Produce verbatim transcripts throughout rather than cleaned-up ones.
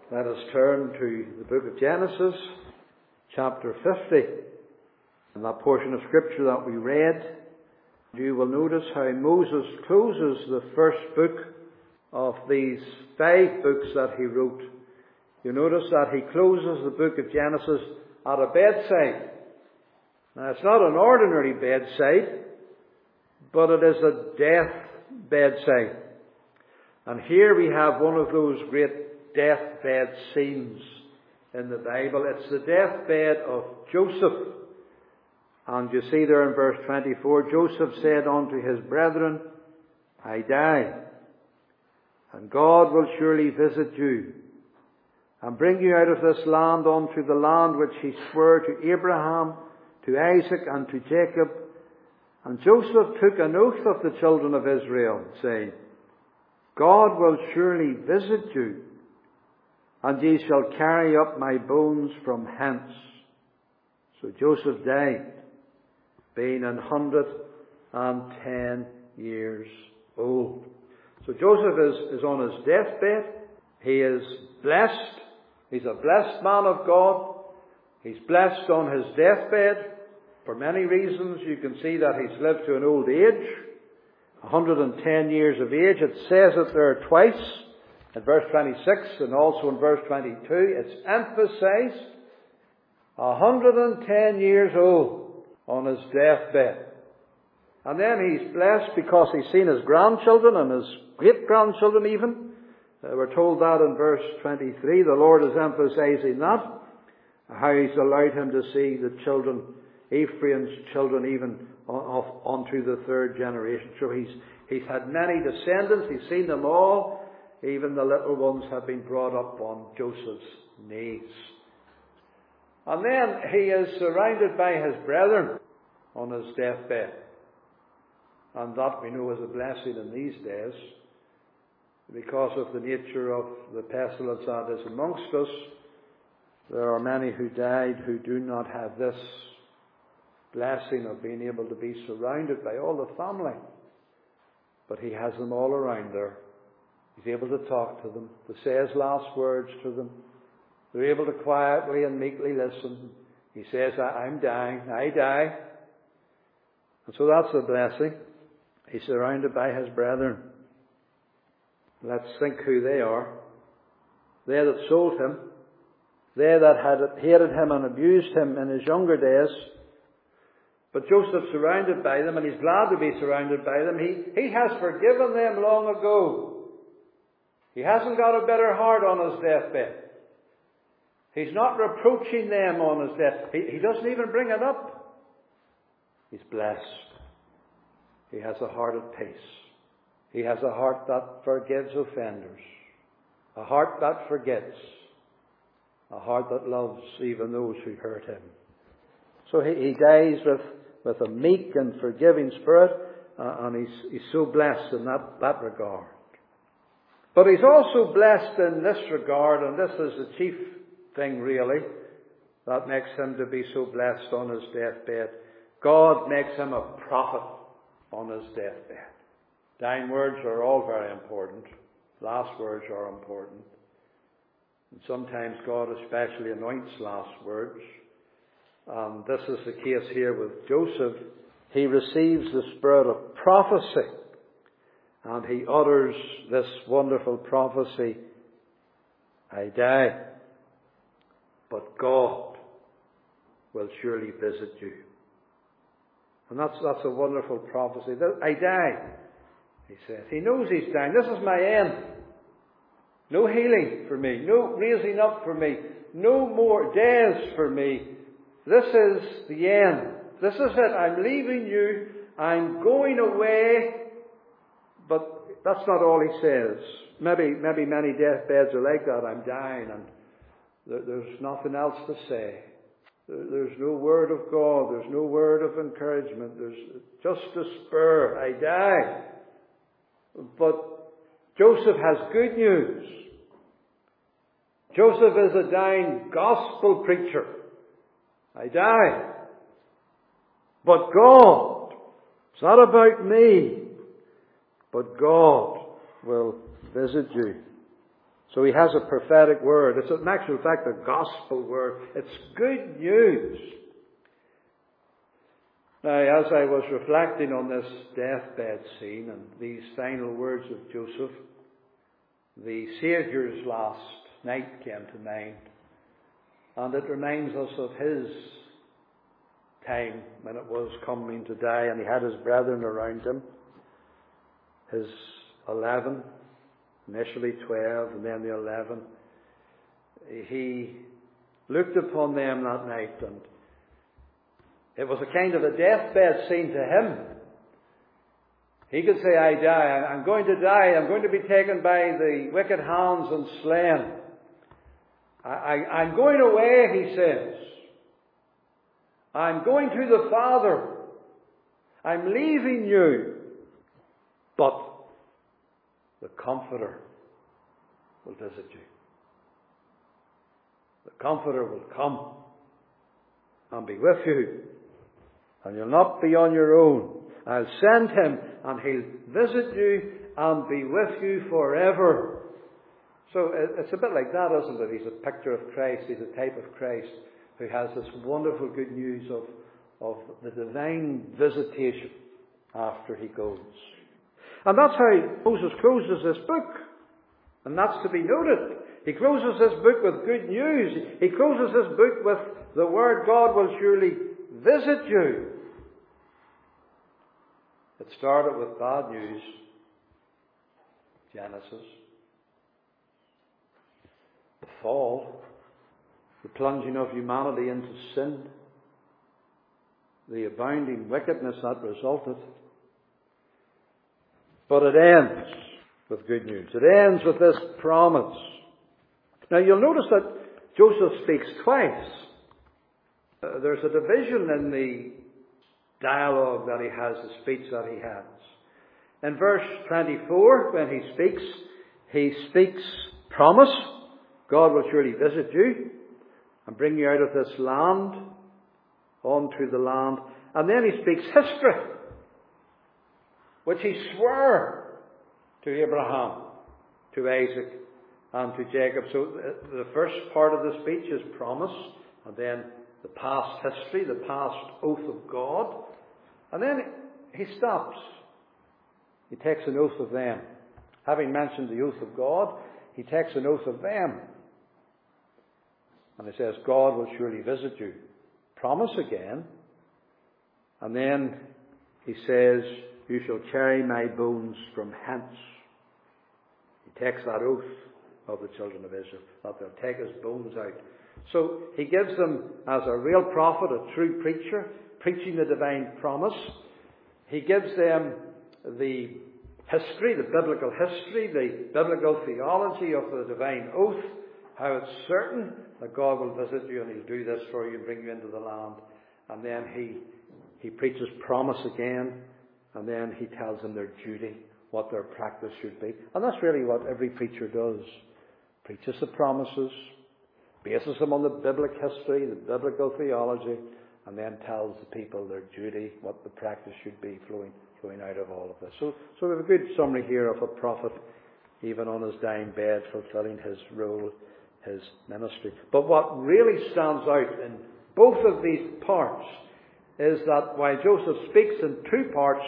Let us turn to the book of Genesis, chapter fifty. In that portion of Scripture that we read, you will notice how Moses closes the first book of these five books that he wrote. You notice that he closes the book of Genesis at a bedside. Now, it's not an ordinary bedside, but it is a death bedside. And here we have one of those great deathbed scenes in the Bible. It's the deathbed of Joseph. And you see there in verse twenty-four, Joseph said unto his brethren, I die, and God will surely visit you, and bring you out of this land unto the land which he swore to Abraham, to Isaac, and to Jacob. And Joseph took an oath of the children of Israel, saying, God will surely visit you, and ye shall carry up my bones from hence. So Joseph died, being an hundred and ten years old. So Joseph is, is on his deathbed. He is blessed. He's a blessed man of God. He's blessed on his deathbed for many reasons. You can see that he's lived to an old age, one hundred and ten years of age. It says it there twice, in verse twenty-six and also in verse twenty-two. It's emphasized, one hundred and ten years old on his deathbed. And then he's blessed because he's seen his grandchildren and his great-grandchildren even. Uh, we're told that in verse twenty-three. The Lord is emphasizing that, how he's allowed him to see the children, Ephraim's children, even on, onto the third generation. So he's, he's had many descendants. He's seen them all. Even the little ones have been brought up on Joseph's knees. And then he is surrounded by his brethren on his deathbed. And that we know is a blessing in these days, because of the nature of the pestilence that is amongst us. There are many who died who do not have this blessing of being able to be surrounded by all the family. But he has them all around there. He's able to talk to them, to say his last words to them. They're able to quietly and meekly listen. He says, I'm dying, I die. And so that's a blessing. He's surrounded by his brethren. Let's think who they are. They that sold him. They that had hated him and abused him in his younger days. But Joseph's surrounded by them, and he's glad to be surrounded by them. He, he has forgiven them long ago. He hasn't got a bitter heart on his deathbed. He's not reproaching them on his death. He, he doesn't even bring it up. He's blessed. He has a heart at peace. He has a heart that forgives offenders. A heart that forgets. A heart that loves even those who hurt him. So he, he dies with, with a meek and forgiving spirit, uh, and he's, he's so blessed in that, that regard. But he's also blessed in this regard, and this is the chief thing really that makes him to be so blessed on his deathbed. God makes him a prophet on his deathbed. Dying words are all very important. Last words are important. And sometimes God especially anoints last words. And this is the case here with Joseph. He receives the spirit of prophecy. And he utters this wonderful prophecy, I die, but God will surely visit you. And that's, that's a wonderful prophecy. I die, he says. He knows he's dying. This is my end. No healing for me. No raising up for me. No more days for me. This is the end. This is it. I'm leaving you. I'm going away. But that's not all he says. Maybe, maybe many deathbeds are like that. I'm dying and there's nothing else to say. There's no word of God. There's no word of encouragement. There's just despair. I die. But Joseph has good news. Joseph is a dying gospel preacher. I die. But God, it's not about me, but God will visit you. So he has a prophetic word. It's in actual fact a gospel word. It's good news. Now, as I was reflecting on this deathbed scene and these final words of Joseph, the Saviour's last night came to mind. And it reminds us of his time when it was coming to die, and he had his brethren around him. His eleven, initially twelve, and then the eleven. He looked upon them that night, and it was a kind of a deathbed scene to him. He could say, I die, I'm going to die, I'm going to be taken by the wicked hands and slain. I, I, I'm going away, he says. I'm going to the Father. I'm leaving you. But the Comforter will visit you. The Comforter will come and be with you. And you'll not be on your own. I'll send him and he'll visit you and be with you forever. So it's a bit like that, isn't it? He's a picture of Christ. He's a type of Christ who has this wonderful good news of, of the divine visitation after he goes. And that's how Moses closes this book. And that's to be noted. He closes this book with good news. He closes this book with the word, God will surely visit you. It started with bad news. Genesis. The fall. The plunging of humanity into sin. The abounding wickedness that resulted. But it ends with good news. It ends with this promise. Now you'll notice that Joseph speaks twice. Uh, there's a division in the dialogue that he has, the speech that he has. In verse twenty-four, when he speaks, he speaks promise. God will surely visit you and bring you out of this land onto the land. And then he speaks history, which he swore to Abraham, to Isaac, and to Jacob. So the first part of the speech is promise, and then the past history, the past oath of God. And then he stops. He takes an oath of them. Having mentioned the oath of God, he takes an oath of them. And he says, God will surely visit you. Promise again. And then he says, you shall carry my bones from hence. He takes that oath of the children of Israel, that they'll take his bones out. So he gives them, as a real prophet, a true preacher, preaching the divine promise. He gives them the history, the biblical history, the biblical theology of the divine oath, how it's certain that God will visit you and he'll do this for you and bring you into the land. And then he, he preaches promise again, and then he tells them their duty, what their practice should be. And that's really what every preacher does. Preaches the promises, bases them on the biblical history, the biblical theology, and then tells the people their duty, what the practice should be flowing, flowing out of all of this. So, so we have a good summary here of a prophet, even on his dying bed, fulfilling his role, his ministry. But what really stands out in both of these parts is that while Joseph speaks in two parts,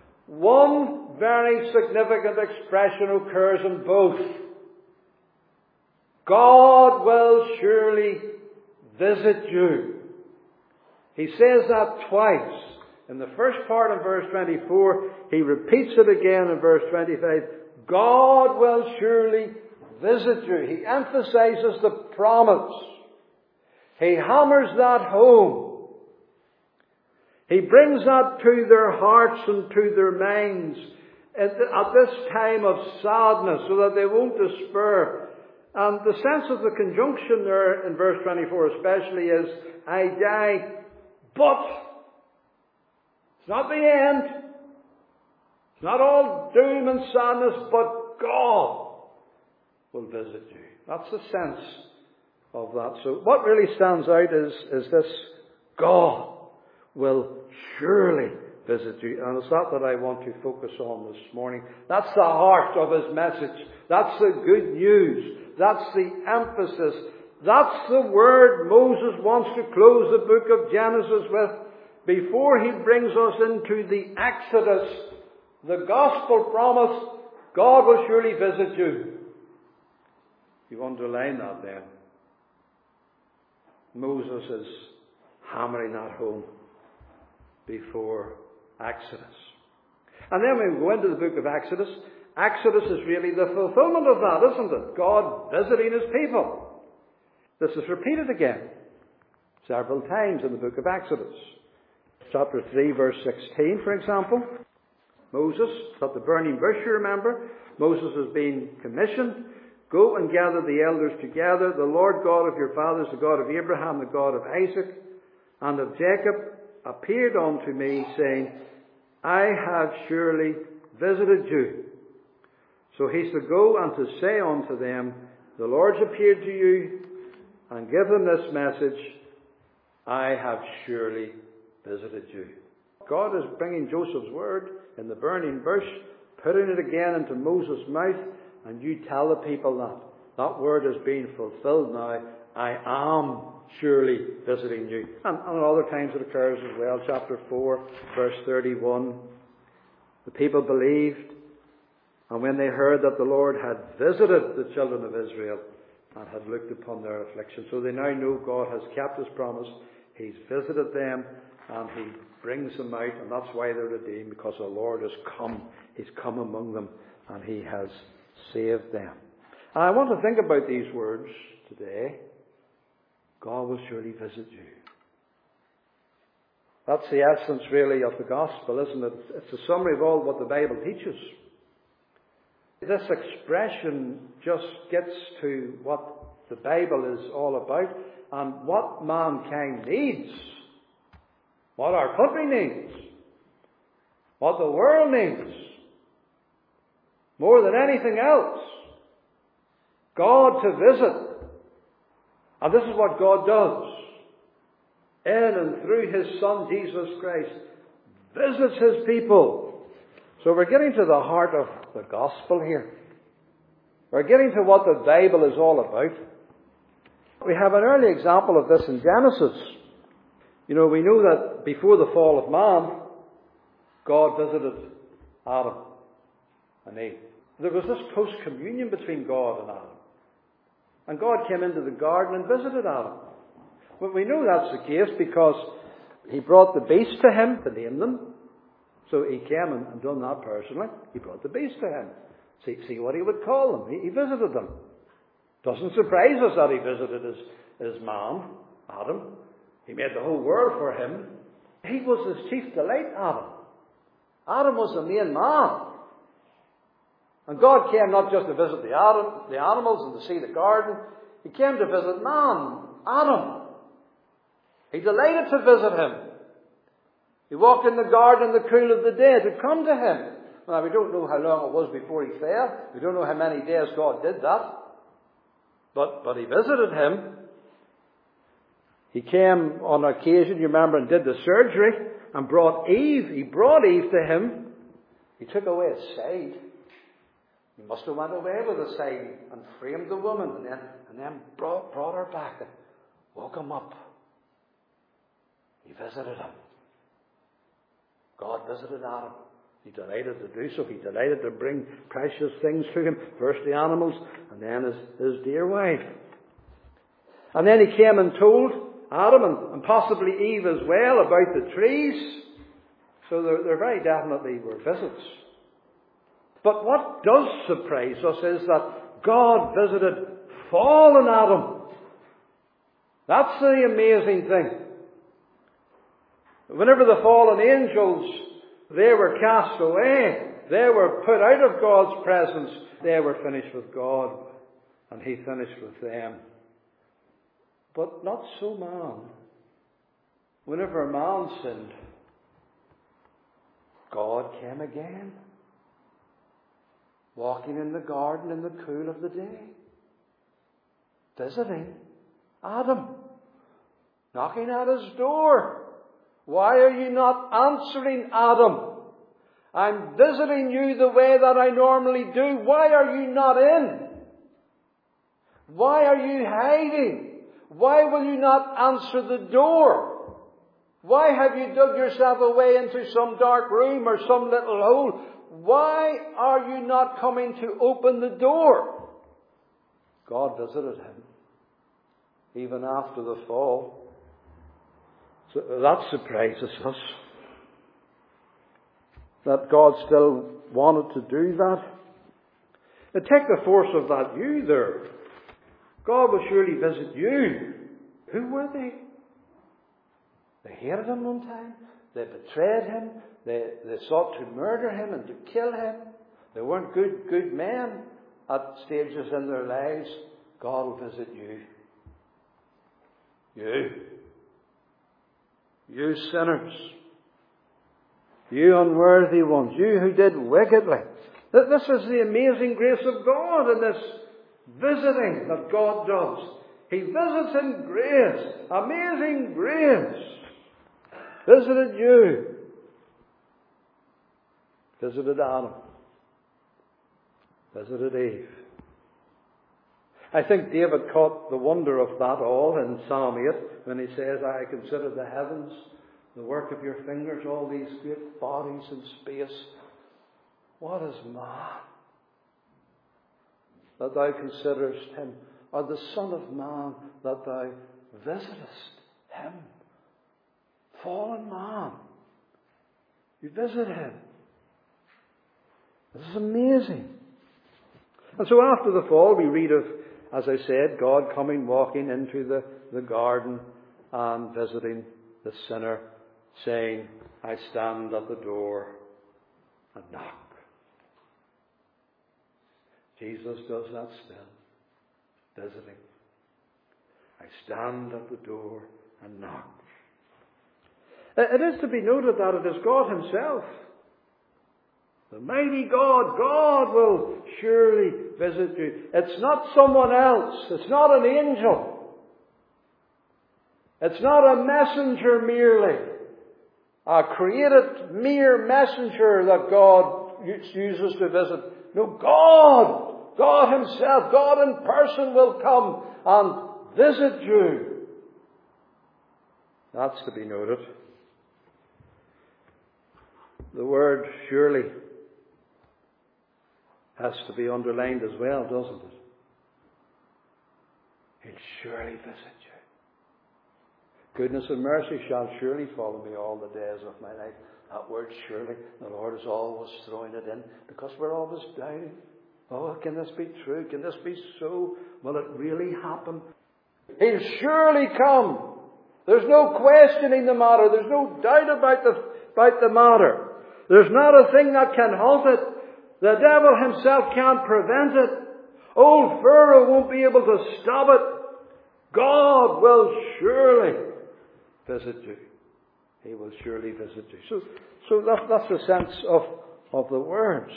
one very significant expression occurs in both. God will surely visit you. He says that twice. In the first part in verse twenty-four, he repeats it again in verse twenty-five. God will surely visit you. He emphasizes the promise. He hammers that home. He brings that to their hearts and to their minds at this time of sadness so that they won't despair. And the sense of the conjunction there in verse twenty-four especially is, I die, but it's not the end. It's not all doom and sadness, but God will visit you. That's the sense of that. So what really stands out is, is this: God will surely visit you. And it's that that I want to focus on this morning. That's the heart of his message. That's the good news. That's the emphasis. That's the word Moses wants to close the book of Genesis with before he brings us into the Exodus. The gospel promise, God will surely visit you. You underline that then. Moses is hammering that home before Exodus. And then when we go into the book of Exodus, Exodus is really the fulfillment of that, isn't it? God visiting his people. This is repeated again several times in the book of Exodus. Chapter three, verse sixteen, for example. Moses, at the burning bush, you remember, Moses has been commissioned. Go and gather the elders together. The Lord God of your fathers, the God of Abraham, the God of Isaac, and of Jacob, appeared unto me, saying, I have surely visited you. So he's to go and to say unto them, the Lord's appeared to you, and give them this message, I have surely visited you. God is bringing Joseph's word in the burning bush, putting it again into Moses' mouth, and you tell the people that. That word is being fulfilled now. I am surely visiting you. And, and other times it occurs as well. Chapter four, verse thirty-one. The people believed, and when they heard that the Lord had visited the children of Israel and had looked upon their affliction. So they now know God has kept his promise. He's visited them, and he brings them out, and that's why they're redeemed, because the Lord has come. He's come among them, and he has saved them. And I want to think about these words today. God will surely visit you. That's the essence, really, of the gospel, isn't it? It's a summary of all what the Bible teaches. This expression just gets to what the Bible is all about and what mankind needs. What our country needs. What the world needs. More than anything else. God to visit. And this is what God does. In and through his Son, Jesus Christ, visits his people. So we're getting to the heart of the gospel here. We're getting to what the Bible is all about. We have an early example of this in Genesis. You know, we know that before the fall of man, God visited Adam and Eve. There was this close communion between God and Adam. And God came into the garden and visited Adam. Well, we know that's the case because he brought the beasts to him to name them. So he came and, and done that personally. He brought the beasts to him. See, see what he would call them. He, he visited them. Doesn't surprise us that he visited his, his man, Adam. He made the whole world for him. He was his chief delight, Adam. Adam was the main man. And God came not just to visit the, Adam, the animals and to see the garden. He came to visit man, Adam. He delighted to visit him. He walked in the garden in the cool of the day to come to him. Now, we don't know how long it was before he fell. We don't know how many days God did that. But, but he visited him. He came on occasion, you remember, and did the surgery and brought Eve. He brought Eve to him. He took away his side. He must have went away with his side and framed the woman and then, and then brought, brought her back and woke him up. He visited him. God visited Adam. He delighted to do so. He delighted to bring precious things to him. First the animals and then his, his dear wife. And then he came and told Adam and, and possibly Eve as well about the trees. So there, there very definitely were visits. But what does surprise us is that God visited fallen Adam. That's the amazing thing. Whenever the fallen angels, they were cast away, they were put out of God's presence, they were finished with God, and he finished with them. But not so man. Whenever a man sinned, God came again, walking in the garden in the cool of the day, visiting Adam, knocking at his door. Why are you not answering, Adam? I'm visiting you the way that I normally do. Why are you not in? Why are you hiding? Why will you not answer the door? Why have you dug yourself away into some dark room or some little hole? Why are you not coming to open the door? God visited him, even after the fall. So that surprises us, that God still wanted to do that. Now take the force of that you there. God will surely visit you. Who were they? They hated him one time. They betrayed him. They, they sought to murder him and to kill him. They weren't good, good men at stages in their lives. God will visit you. You. You sinners. You unworthy ones. You who did wickedly. This is the amazing grace of God in this visiting that God does. He visits in grace. Amazing grace. Visited you. Visited Adam. Visited Eve. I think David caught the wonder of that all in Psalm eight when he says, I consider the heavens, the work of your fingers, all these great bodies in space. What is man that thou considerest him, or the Son of Man that thou visitest him? Fallen man. You visit him. This is amazing. And so after the fall, we read of, as I said, God coming, walking into the, the garden and visiting the sinner, saying, I stand at the door and knock. Jesus does that still, visiting. I stand at the door and knock. It is to be noted that it is God himself, the mighty God. God will surely visit you. It's not someone else. It's not an angel. It's not a messenger merely. A created mere messenger that God uses to visit. No, God. God himself, God in person will come and visit you. That's to be noted. The word surely has to be underlined as well, doesn't it? He'll surely visit you. Goodness and mercy shall surely follow me all the days of my life. That word surely, the Lord is always throwing it in because we're always doubting. Oh, can this be true? Can this be so? Will it really happen? He'll surely come. There's no questioning the matter. There's no doubt about the, about the matter. There's not a thing that can halt it. The devil himself can't prevent it. Old Pharaoh won't be able to stop it. God will surely visit you. He will surely visit you. So, so that, that's the sense of, of the words.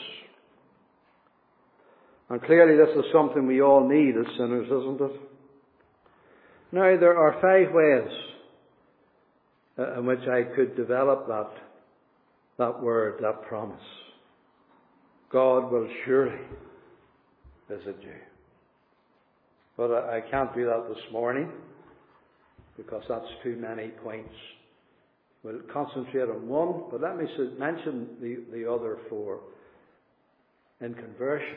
And clearly this is something we all need as sinners, isn't it? Now, there are five ways uh, in which I could develop that, that word, that promise. God will surely visit you. But I, I can't do that this morning because that's too many points. We'll concentrate on one, but let me mention the, the other four. In conversion.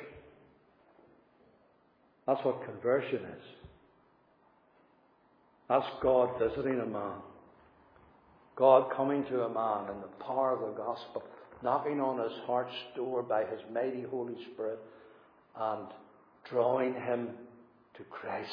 That's what conversion is. That's God visiting a man. God coming to a man in the power of the gospel, knocking on his heart's door by his mighty Holy Spirit and drawing him to Christ.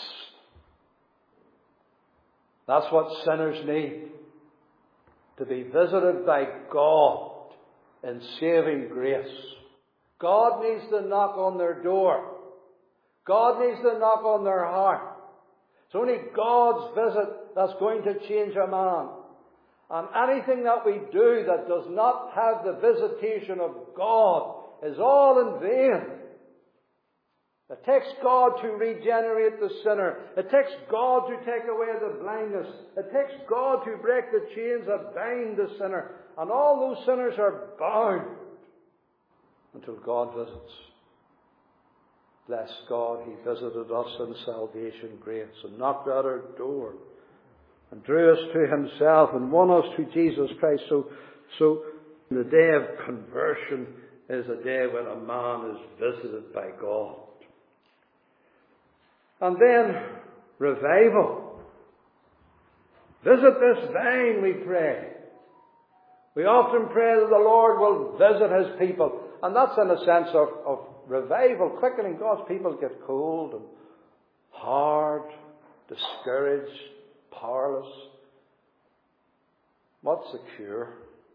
That's what sinners need. To be visited by God in saving grace. God needs to knock on their door. God needs to knock on their heart. It's only God's visit that's going to change a man. And anything that we do that does not have the visitation of God is all in vain. It takes God to regenerate the sinner. It takes God to take away the blindness. It takes God to break the chains that bind the sinner. And all those sinners are bound until God visits. Bless God, He visited us in salvation grace and knocked at our door and drew us to Himself and won us to Jesus Christ. So, so the day of conversion is a day when a man is visited by God. And then revival. Visit this vine, we pray. We often pray that the Lord will visit His people. And that's in a sense of, of revival, quickening. God's people get cold and hard, discouraged, powerless. What's the cure?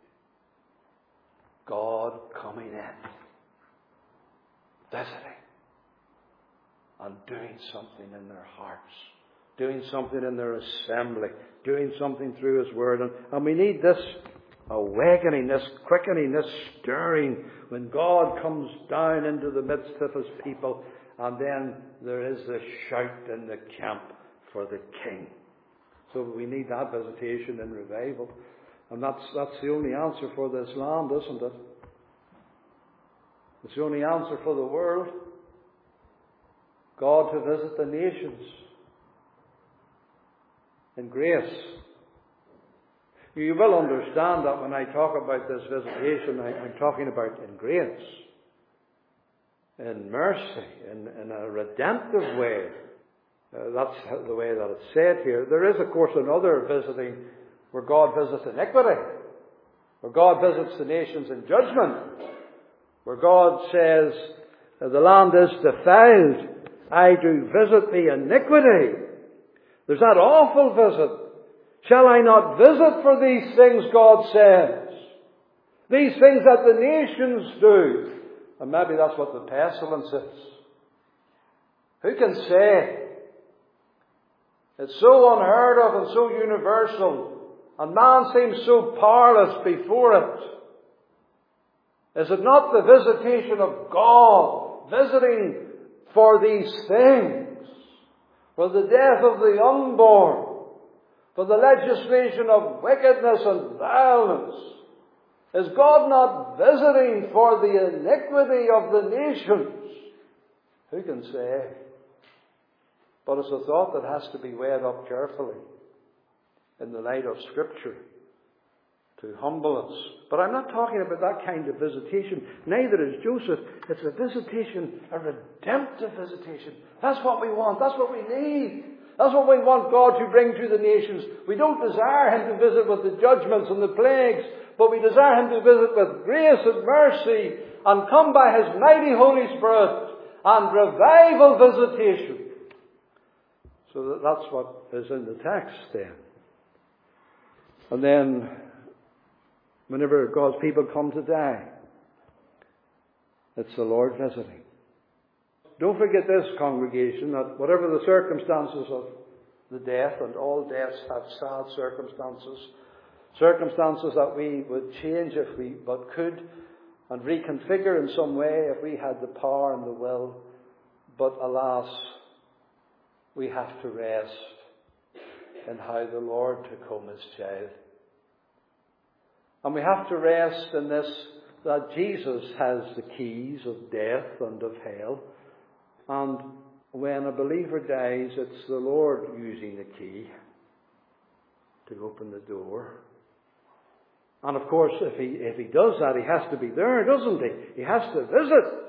God coming in, visiting, and doing something in their hearts, doing something in their assembly, doing something through His Word. And, and we need this awakening, this quickening, this stirring when God comes down into the midst of His people, and then there is this shout in the camp for the King. So we need that visitation and revival. And that's, that's the only answer for this land, isn't it? It's the only answer for the world. God to visit the nations in grace. You will understand that when I talk about this visitation, I, I'm talking about in grace, in mercy, in, in a redemptive way. Uh, that's how, the way that it's said here. There is, of course, another visiting where God visits iniquity, where God visits the nations in judgment, where God says, the land is defiled, I do visit the iniquity. There's that awful visit. Shall I not visit for these things, God says? These things that the nations do. And maybe that's what the pestilence is. Who can say? It's so unheard of and so universal. And man seems so powerless before it. Is it not the visitation of God, visiting for these things? For the death of the unborn? For the legislation of wickedness and violence? Is God not visiting for the iniquity of the nations? Who can say? But it's a thought that has to be weighed up carefully in the light of Scripture to humble us. But I'm not talking about that kind of visitation. Neither is Joseph. It's a visitation, a redemptive visitation. That's what we want. That's what we need. That's what we want God to bring to the nations. We don't desire Him to visit with the judgments and the plagues, but we desire Him to visit with grace and mercy and come by His mighty Holy Spirit and revival visitation. So that that's what is in the text then. And then, whenever God's people come to die, it's the Lord visiting. Don't forget this, congregation, that whatever the circumstances of the death, and all deaths have sad circumstances, circumstances that we would change if we but could, and reconfigure in some way if we had the power and the will. But alas, we have to rest in how the Lord took home His child. And we have to rest in this, that Jesus has the keys of death and of hell. And when a believer dies, it's the Lord using the key to open the door. And of course, if he, if he does that, he has to be there, doesn't he? He has to visit.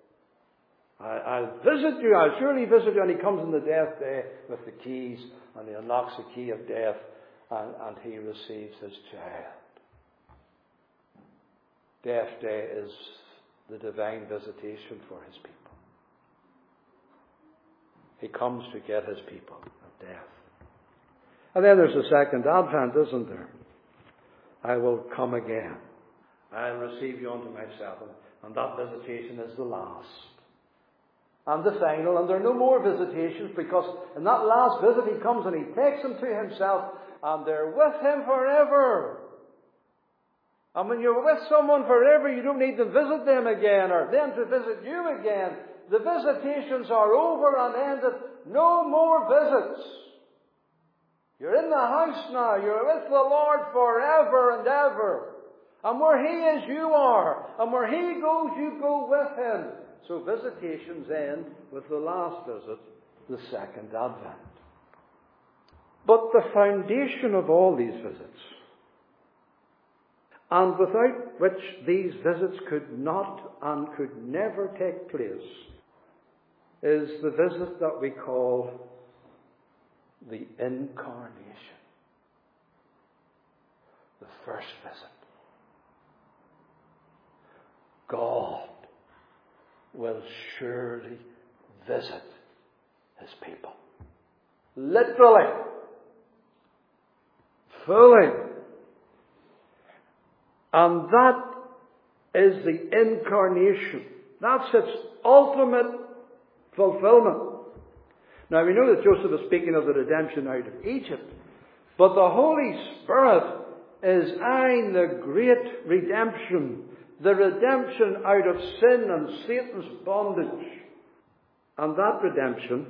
I, I'll visit you, I'll surely visit you. And he comes on the death day with the keys, and he unlocks the key of death, and, and he receives his child. Death day is the divine visitation for His people. He comes to get His people at death. And then there's a second advent, isn't there? I will come again. I'll receive you unto myself. And that visitation is the last. And the final. And there are no more visitations, because in that last visit He comes and He takes them to Himself, and they're with Him forever. And when you're with someone forever, you don't need to visit them again or them to visit you again. The visitations are over and ended. No more visits. You're in the house now. You're with the Lord forever and ever. And where He is, you are. And where He goes, you go with Him. So visitations end with the last visit, the second advent. But the foundation of all these visits, and without which these visits could not and could never take place, is the visit that we call the Incarnation. The first visit. God will surely visit His people. Literally. Fully. And that is the Incarnation. That's its ultimate fulfillment. Now we know that Joseph is speaking of the redemption out of Egypt, but the Holy Spirit is eyeing the great redemption, the redemption out of sin and Satan's bondage. And that redemption,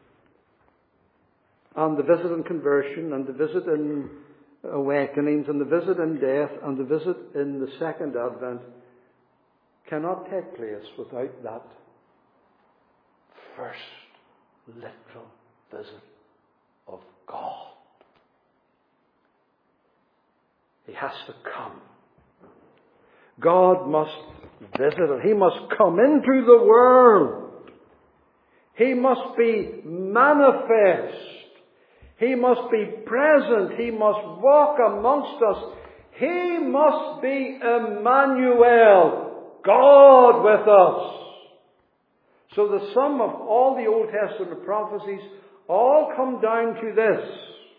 and the visit in conversion, and the visit in awakenings, and the visit in death, and the visit in the second advent, cannot take place without that first literal visit of God. He has to come. God must visit it. He must come into the world. He must be manifest. He must be present. He must walk amongst us. He must be Emmanuel, God with us. So the sum of all the Old Testament prophecies all come down to this.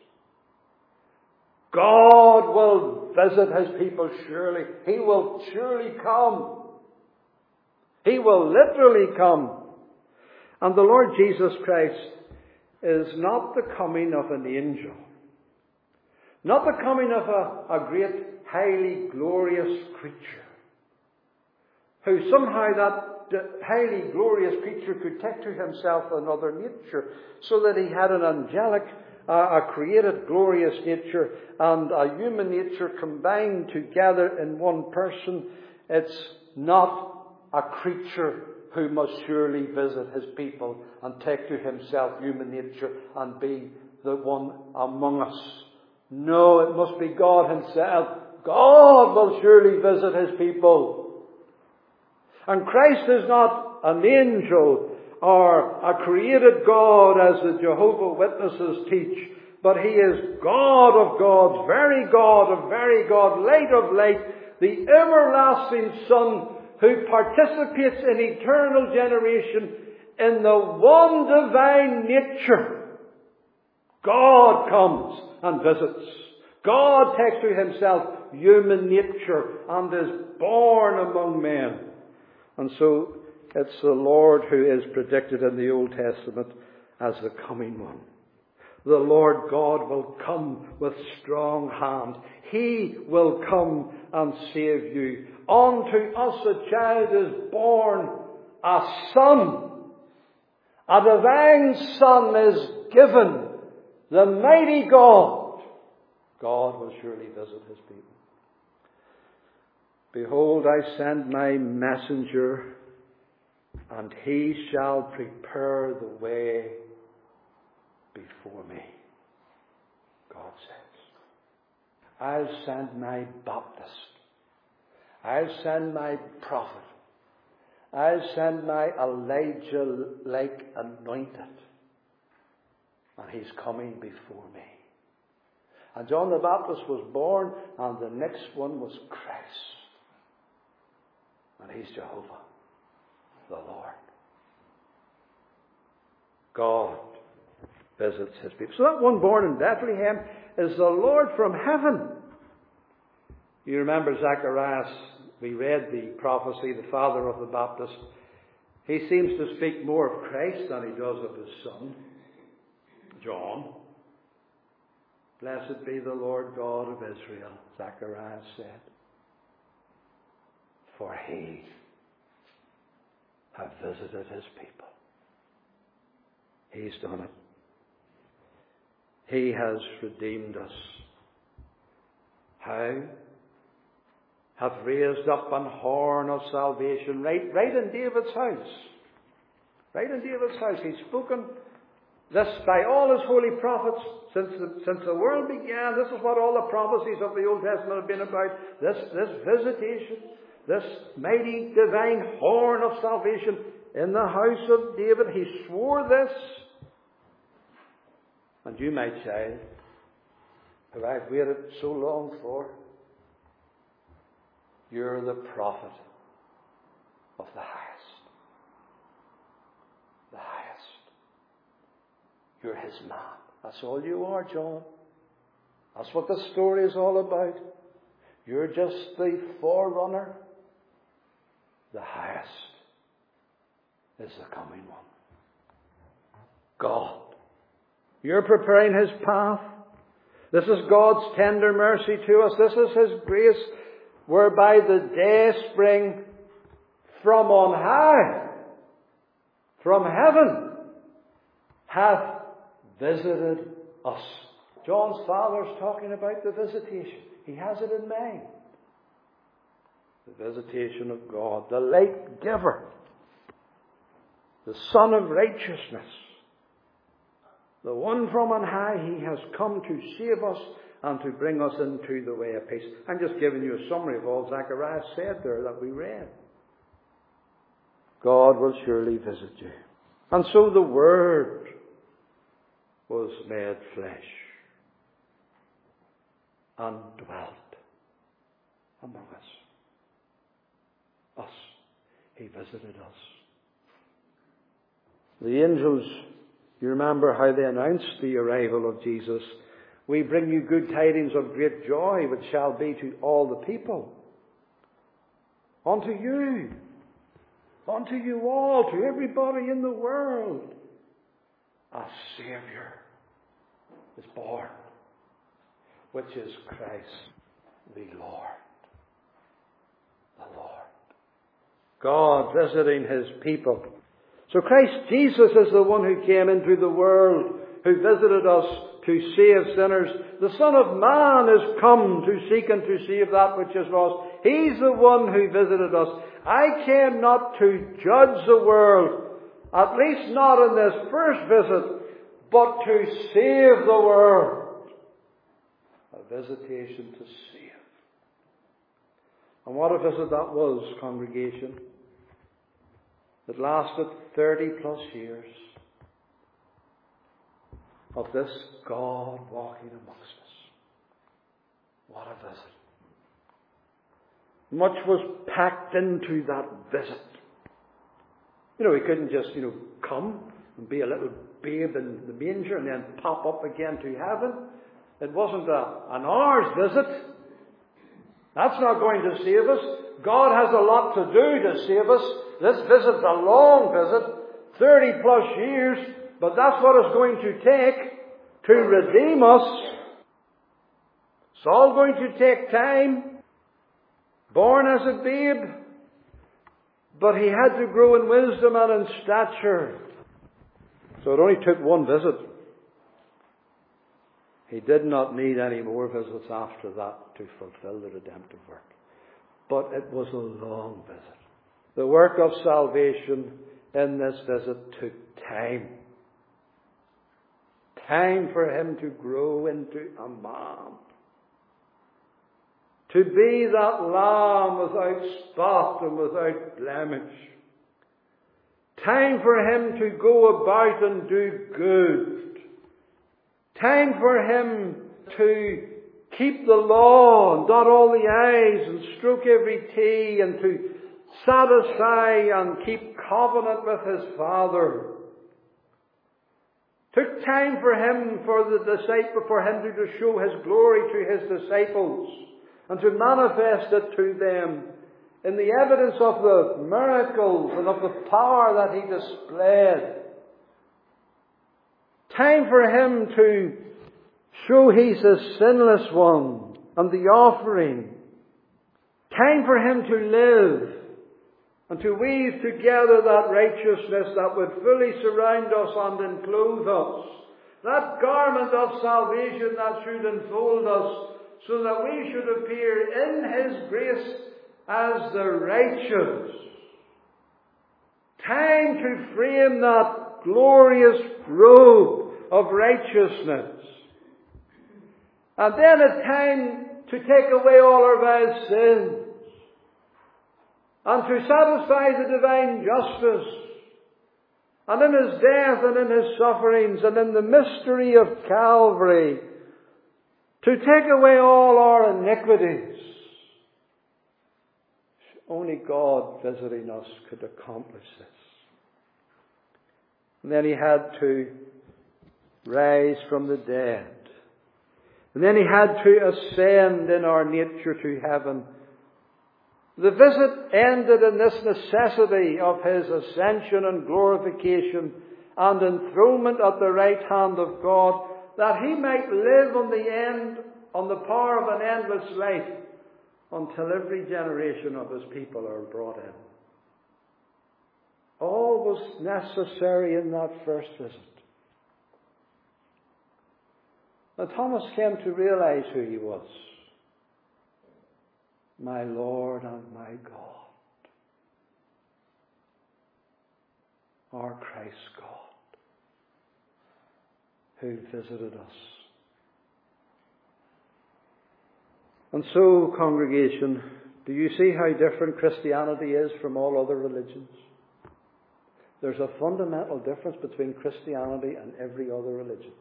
God will visit His people surely. He will surely come. He will literally come. And the Lord Jesus Christ is not the coming of an angel. Not the coming of a, a great, highly glorious creature. Who somehow that highly glorious creature could take to himself another nature, so that he had an angelic, uh, a created glorious nature and a human nature combined together in one person. It's not a creature who must surely visit His people and take to himself human nature and be the one among us. No, it must be God Himself. God will surely visit His people. And Christ is not an angel or a created God as the Jehovah's Witnesses teach, but He is God of gods, very God of very God, light of light, the everlasting Son who participates in eternal generation in the one divine nature. God comes and visits. God takes to Himself human nature and is born among men. And so it's the Lord who is predicted in the Old Testament as the coming one. The Lord God will come with strong hand. He will come and save you. Unto us a child is born, a son. A divine Son is given. The mighty God. God will surely visit His people. Behold, I send my messenger, and he shall prepare the way before me. God says, I'll send my Baptist. I'll send my prophet. I'll send my Elijah-like anointed. And he's coming before me. And John the Baptist was born, and the next one was Christ. And He's Jehovah, the Lord. God visits His people. So that one born in Bethlehem is the Lord from heaven. You remember Zacharias, we read the prophecy, the father of the Baptist. He seems to speak more of Christ than he does of his son, John. Blessed be the Lord God of Israel, Zacharias said. For He hath visited His people. He's done it. He has redeemed us. How? hath raised up an horn of salvation right, right in David's house. Right in David's house. He's spoken this by all his holy prophets since the, since the world began. This is what all the prophecies of the Old Testament have been about. This, this visitation, this mighty divine horn of salvation in the house of David. He swore this. And you might say, who I've waited so long for, you're the prophet of the highest. The highest. You're his man. That's all you are, John. That's what the story is all about. You're just the forerunner. The highest is the coming one. God. You're preparing his path. This is God's tender mercy to us. This is his grace, whereby the day spring from on high, from heaven, hath visited us. John's father's talking about the visitation. He has it in mind. The visitation of God, the light giver, the Son of righteousness, the one from on high. He has come to save us and to bring us into the way of peace. I'm just giving you a summary of all Zacharias said there that we read. God will surely visit you. And so the Word was made flesh and dwelt among us. Us. He visited us. The angels, you remember how they announced the arrival of Jesus. We bring you good tidings of great joy, which shall be to all the people. Unto you. Unto you all, to everybody in the world. A Saviour is born, which is Christ the Lord. The Lord. God visiting his people. So Christ Jesus is the one who came into the world, who visited us to save sinners. The Son of Man is come to seek and to save that which is lost. He's the one who visited us. I came not to judge the world, at least not in this first visit, but to save the world. A visitation to save. And what a visit that was, congregation. It lasted thirty plus years of this God walking amongst us. What a visit. Much was packed into that visit. You know, he couldn't just, you know, come and be a little babe in the manger and then pop up again to heaven. It wasn't a, an hour's visit. That's not going to save us. God has a lot to do to save us. This visit's a long visit, thirty plus years, but that's what it's going to take to redeem us. It's all going to take time. Born as a babe, but he had to grow in wisdom and in stature. So it only took one visit. He did not need any more visits after that to fulfill the redemptive work. But it was a long visit. The work of salvation in this visit took time. Time for him to grow into a man. To be that lamb without spot and without blemish. Time for him to go about and do good. Time for him to keep the law and dot all the I's and stroke every T and to satisfy and keep covenant with his Father. Took time for him, for the disciple, for him to, to show his glory to his disciples and to manifest it to them in the evidence of the miracles and of the power that he displayed. Time for him to show he's a sinless one and the offering. Time for him to live and to weave together that righteousness that would fully surround us and enclothe us. That garment of salvation that should enfold us so that we should appear in his grace as the righteous. Time to frame that glorious robe of righteousness. And then a time to take away all our vile sins. And to satisfy the divine justice. And in His death and in His sufferings and in the mystery of Calvary, to take away all our iniquities. Only God visiting us could accomplish this. And then He had to rise from the dead. And then He had to ascend in our nature to heaven. The visit ended in this necessity of His ascension and glorification and enthronement at the right hand of God, that He might live on the end, on the power of an endless life, until every generation of His people are brought in. All was necessary in that first visit. And Thomas came to realize who He was. My Lord and my God. Our Christ God, who visited us. And so, congregation, do you see how different Christianity is from all other religions? There's a fundamental difference between Christianity and every other religion.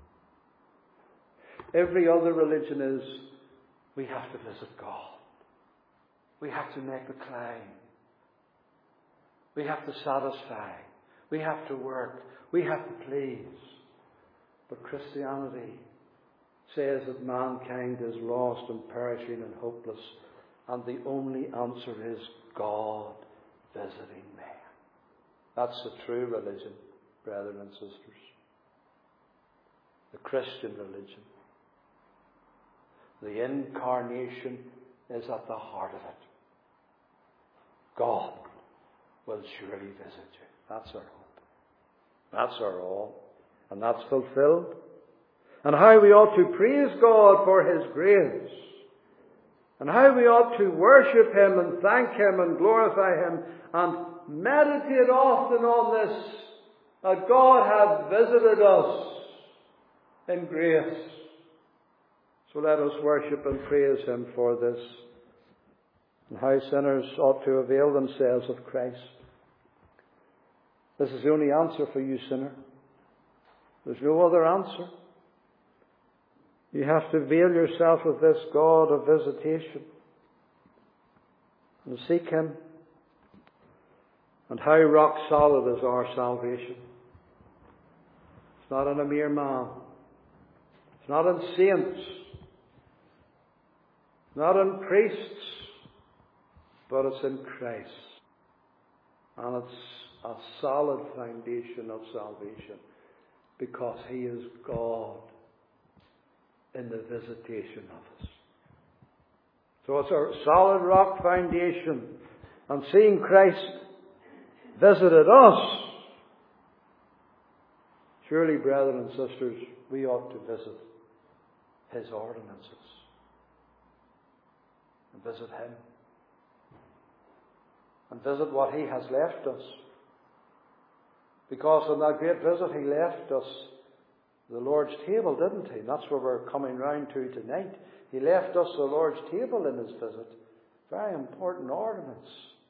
Every other religion is, we have to visit God. We have to make the climb. We have to satisfy. We have to work. We have to please. But Christianity says that mankind is lost and perishing and hopeless, and the only answer is God visiting man. That's the true religion, brethren and sisters. The Christian religion. The incarnation is at the heart of it. God will surely visit you. That's our hope. That's our all. And that's fulfilled. And how we ought to praise God for His grace. And how we ought to worship Him and thank Him and glorify Him and meditate often on this, that God hath visited us in grace. So let us worship and praise Him for this. And how sinners ought to avail themselves of Christ. This is the only answer for you, sinner. There's no other answer. You have to avail yourself of this God of visitation and seek Him. And how rock solid is our salvation. It's not in a mere man. It's not in saints. Not in priests. But it's in Christ. And it's a solid foundation of salvation. Because He is God in the visitation of us. So it's a solid rock foundation. And seeing Christ visited us, surely, brethren and sisters, we ought to visit His ordinances. And visit Him. And visit what He has left us. Because on that great visit He left us the Lord's table, didn't He? That's where we're coming round to tonight. He left us the Lord's table in His visit. Very important ordinance.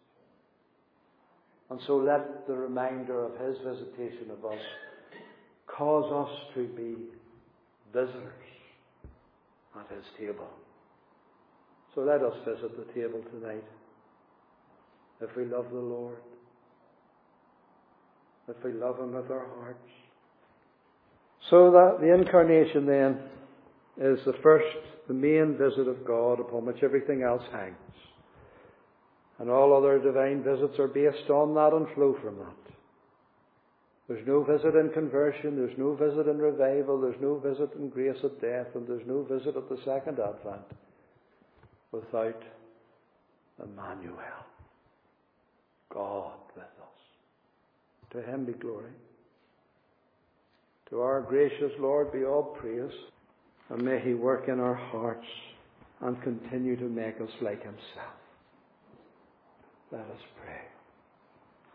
And so let the reminder of His visitation of us cause us to be visitors at His table. So let us visit the table tonight. If we love the Lord. If we love Him with our hearts. So that the incarnation then is the first, the main visit of God upon which everything else hangs. And all other divine visits are based on that and flow from that. There's no visit in conversion, there's no visit in revival, there's no visit in grace at death, and there's no visit at the second advent without Emmanuel, God with us. To Him be glory. To our gracious Lord be all praise, and may He work in our hearts and continue to make us like Himself. Let us pray.